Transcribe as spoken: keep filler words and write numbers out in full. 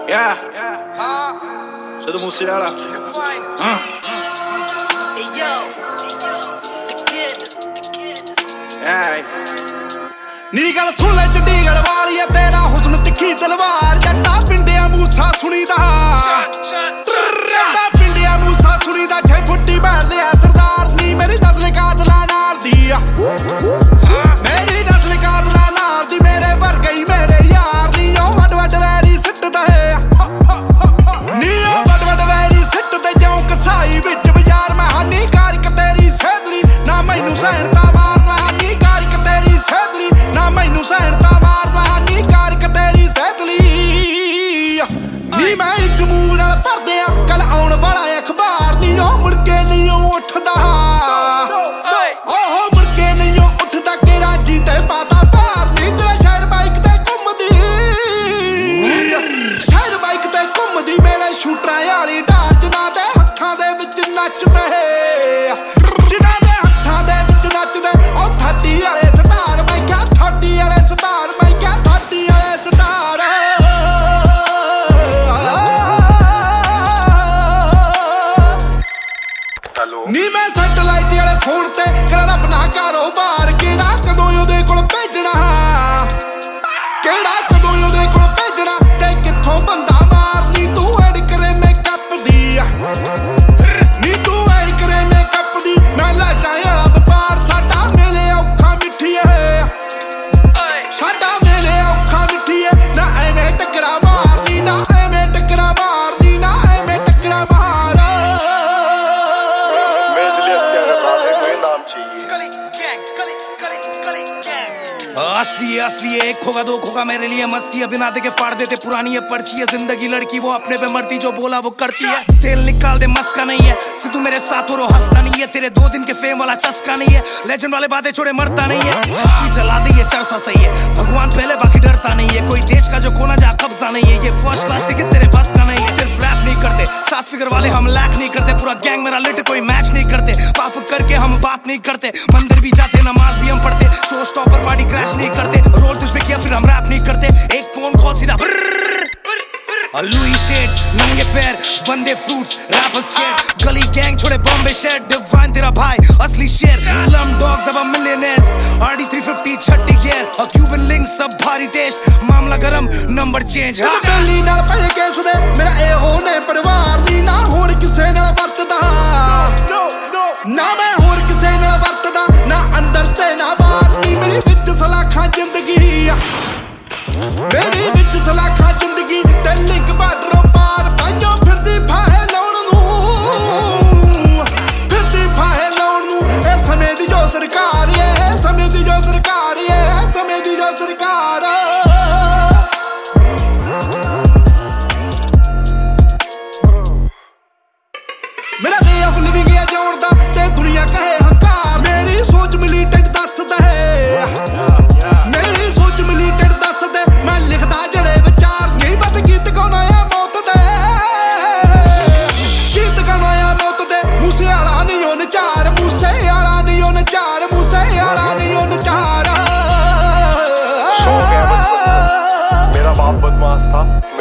Yeah. Sido Musiala. Uh. Hey. ਨੀ ਗੱਲ ਸੁਣ ਲੈ ਚੰਡੀਗੜ੍ਹ ਵਾਲੀਆ ਤੇਰਾ ਹੁਸਨ ਤਿੱਖੀ ਤਲਵਾਰ ਜੱਟਾ ਪਿੰਡਿਆ ਮੂਸਾ ਸੁਣੀਦਾ ਜੱਟਾ ਪਿੰਡਿਆ ਮੂਸਾ ਸੁਣੀਦਾ ਛੇ ਫੁੱਟੀ ਮਾਰ ਲਿਆ ਸਰਦਾਰ ਨੀ ਮੇਰੀ ਨਸਲ ਕਾਤਲਾਂ ਨਾਲ ਦੀ ਆ ਮੇਰੀ ਨਸਲ ਕਾਤਲਾਂ ਨਾਲ ਦੀ ਮੇਰੇ ਵਰਗੇ ਹੀ ਮੇਰੇ ਯਾਰ ਨੀ ਉਹ ਵੱਡ ਵੱਡ ਵੈਰੀ ਸਿੱਟਦਾ ਹੈ ਨੀ ਉਹ ਵੱਡ ਵੱਡ ਵੈਰੀ ਸਿੱਟਦੇ ਜਿਉਂ ਕਸਾਈ ਵਿੱਚ ਬਾਜ਼ਾਰ ਮੈਂ ਹਾਨੀ ਕਾਰਿਕ ਤੇਰੀ ਸੇਧਲੀ ਨਾ ਮੈਨੂੰ ਸਹਿਣਤਾ ਮਾਰਨਾ ਹਾਨੀ ਕਾਰਿਕ ਤੇਰੀ ਸੇਧਲੀ ਨਾ ਮੈਨੂੰ ਸਹਿਣਤਾ ਮਾਰਨਾ ਨੀ ਕਾਰਿਕ ਤੇਰੀ ਸਹਿਤਲੀ ਨੀ ਮੈਂ ਇੱਕ ਮੂੰਹ ਨਾਲ ਭਰਦੇ ਆ ਕੱਲ ਆਉਣ ਵਾਲਾ ਅਖਬਾਰ ਨੀ ਉਹ ਮੁੜ ਕੇ ਨਹੀਂ ਉੱਠਦਾ ਉਹ ਮੁੜ ਕੇ ਨਹੀਂ ਉੱਠਦਾ ਕਿ ਰਾਜੀ ਤੇ ਪਾਤਾ ਭਾਰ ਨੀ ਤੇਰਾ ਸ਼ਹਿਰ ਬਾਈਕ ਤੇ ਘੁੰਮਦੀ ਸ਼ਹਿਰ ਬਾਈਕ ਤੇ ਘੁੰਮਦੀ ਮੇਰੇ ਸ਼ੂਟਰਾਂ ਵਾਲੀ ਢਾਰ ਜਿਨ੍ਹਾਂ ਦੇ ਹੱਥਾਂ ਦੇ ਵਿੱਚ ਨੱਚਦੇ ਜਿਨ੍ਹਾਂ ਦੇ ਹੱਥਾਂ ਦੇ ਵਿੱਚ ਨੱਚਦੇ ਉਹ ਥਾਟੀ ਵਾਲੇ ਸਟਾਰ ਮੈਂ ਕਿਹਾ ਥਾਟੀ ਵਾਲੇ ਸਟਾਰ ਮੈਂ ਕਿਹਾ ਥਾਟੀ ਵਾਲੇ ਸਟਾਰ ਨੀ ਮੈਂ ਸੈਟਲਾਈਟ ਵਾਲੇ ਫੋਨ ਤੇ ਕਰਾਂ ਆਪਣਾ ਕਾਰੋਬਾਰ ਕਿਹੜਾ ਕਦੋਂ ਉਹਦੇ ਕੋਲ ਭੇਜਣਾ ਕਿਹੜਾ ਕਦੋਂ ਉਹਦੇ ਕੋਲ ਭੇਜਣਾ ਤੇ ਕਿੱਥੋਂ ਬੰਦਾ ਮਾਰਨੀ ਤੂੰ ਐਡ ਕਰੇ ਮੇਕਅਪ ਦੀ ਨੀ ਤੂੰ ਐਡ ਕਰੇ ਮੇਕਅਪ ਦੀ ਮੈਂ ਲਾਸ਼ਾਂ ਵਾਲਾ ਵਪਾਰ ਸਾਡਾ ਮਿਲੇ ਔਖਾ ਮਿੱਠੀਏ ਸਾਡਾ ਮਿਲੇ ਔਖਾ ਮਿੱਠੀਏ ਨਾ ਐਵੇਂ ਟੱਕਰਾ ਮਾਰਨੀ ਨਾ ਐਵੇਂ ਟੱਕਰਾ ਮਾਰਨੀ ਨਾ ਐਵੇਂ ਟੱਕਰਾ ਮਾਰ असली है असली है एक होगा दो होगा मेरे लिए मस्ती है बिना देखे फाड़ देते पुरानी है पर्ची है जिंदगी लड़की वो अपने पे मरती जो बोला वो करती है तेल निकाल दे मस्का नहीं है सिद्धू मेरे साथ और हंसता नहीं है तेरे दो दिन के फेम वाला चस्का नहीं है लेजेंड वाले बातें छोड़े मरता नहीं है छक्की जला दी है चरसा सही है भगवान पहले बाकी डरता नहीं है कोई देश का जो कोना जा कब्जा नहीं है ये फर्स्ट क्लास टिकट तेरे बस का नहीं है सिर्फ रैप नहीं करते सात फिगर वाले हम लैक नहीं करते पूरा गैंग मेरा लिट कोई मैच नहीं करते पाप करके हम बात नहीं करते मंदिर भी जाते नमाज भी हम पढ़ते शो स्टॉपर पार्टी क्रैश नहीं करते रोल तुझ पे किया फिर हम रैप नहीं करते एक फोन कॉल सीधा लुई शेड्स नंगे पैर बंदे fruits rapper scare Gully gang छोड़े बॉम्बे शहर डिवाइन तेरा भाई असली शेर स्लम डॉग्स अब मिलियनेयर्स आरडी थ्री फिफ्टी छट्टी गियर और क्यूबन लिंक सब भारी टेस्ट मामला गरम नंबर चेंज बेली नाल पहले केस दे मेरा ए होने परिवार दी ना होण किसे नाल वरतदा ना मैं होण किसे नाल वरतदा ना अंदर ते ना बाहर दी मेरी विच सलाखा जिंदगी मेरी विच सलाखा जिंदगी ते लिंक बार्डर पार पाइयों फिरदी फाहे लाउण नूं फिरदी फाहे लाउण नूं ए समय दी जो सरकार ए समय दी जो सरकार ए समय दी जो सरकार मेरा वे ऑफ लिविंग है जोड़ दा ते दुनिया कहे हंकार मेरी सोच मिलीटेंट दसदा है मेरी सोच मिलीटेंट दसदे मैं लिखदा जड़े विचार नहीं बस गीत गाना है मौत दे गीत गाना है मौत दे मूसे वाला नहीं ओ नचार मूसे वाला नहीं ओ नचार मूसे वाला नहीं ओ नचार मेरा बाप बदमाश था